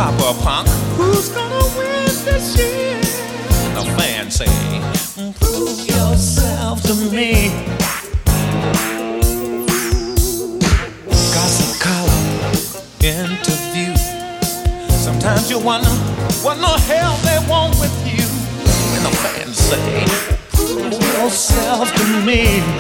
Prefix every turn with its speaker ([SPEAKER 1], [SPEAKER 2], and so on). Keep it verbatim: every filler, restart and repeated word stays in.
[SPEAKER 1] Papa Punk.
[SPEAKER 2] Who's gonna win this year?
[SPEAKER 1] The fans say, prove yourself to me. Gossip column, interview. Sometimes you wonder what the hell they want with you. And the fans say, prove yourself to me.